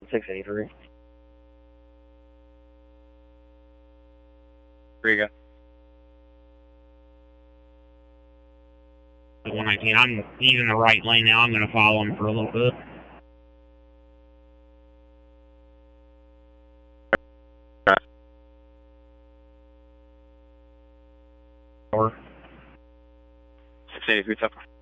683. Here you go. 119. He's in the right lane now. I'm going to follow him for a little bit. Over. 683, tough.